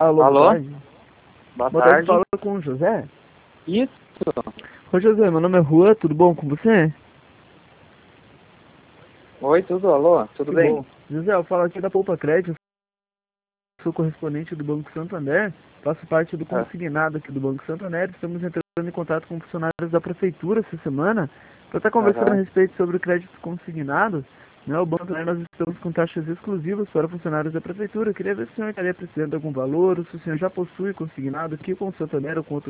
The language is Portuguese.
Alô, Alô? boa tarde. Boa Boa tarde, tarde. fala com o José. Isso. Oi, José, meu nome é Rua, tudo bom com você? Oi, tudo? Alô? Tudo Que bem? bom. José, eu falo aqui da Poupa Crédito, sou correspondente do Banco Santander, faço parte do Ah, consignado aqui do Banco Santander, estamos entrando em contato com funcionários da Prefeitura essa semana para estar conversando a Aham. respeito sobre o crédito consignado. Né, o Banco Santander, nós estamos com taxas exclusivas para funcionários da Prefeitura. Eu queria ver se o senhor estaria precisando de algum valor, ou se o senhor já possui consignado aqui com o Santander ou com outro